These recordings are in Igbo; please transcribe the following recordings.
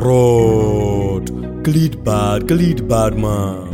Rod, Khalid bad man.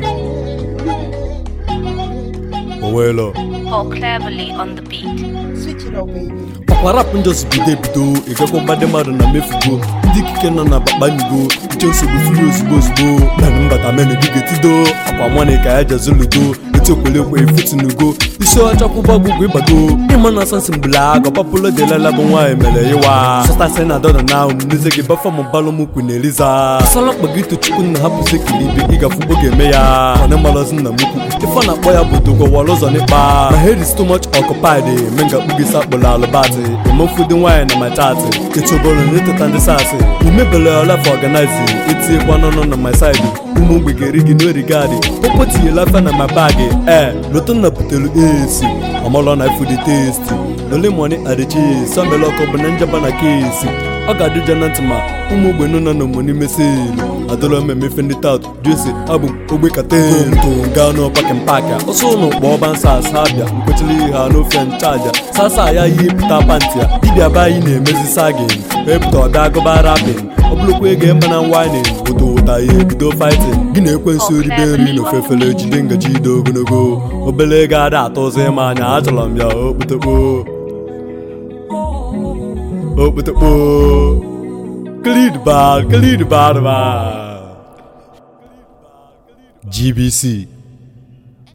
Owelo. Or cleverly on the beat. Switch it up, baby. Papa rap just bido, igako bade madu na mefugo. Ndi kike no na babanigo, ichonso bufulu ozugbo. Na mbata mene gigetido, akwa mwane ka ya jazulugo. Etiokole kwe fitinugo, iso achakuba gugwe bago. Imana sansi mblago, papulo de la bonwa emele iwa. Sota sena doda na umunizege bafa mbalo muku neliza. Salak bagito chukun na hapu sekilibi, iga fubo game ya. Wane malazin na muku, ifana boya budugo walozo nipa. My head is too much occupied, menga ugi sakbola alobati. Imo food wine na my chat. It's obolo nito tandi sasi. Umebele your life organizing. It's a one on my side. Umu biggerigi no regard. Popoti your life na my bag. Loton na putelu AC. I'm all on I food tasty. Only money at the cheese. Some lock up and Japan case. I got the janatma. Umu benuna no money message. I don't know me find it out. Juicy abu ubekate. Gano pack and packer. Also no Bob and Sas Habia. Quickly ha no friend charger. Sasa ya yip tapantia. Did I buy in a messy sagging? Pepto dago by rapping. Obloque game and whining. Udo taye do fighting. Gine kwensu riberi no fefele jidinga jido gonna go. Obelega da toze mania ajalam ya obuto. Obuto. Khalid bad man. GBC.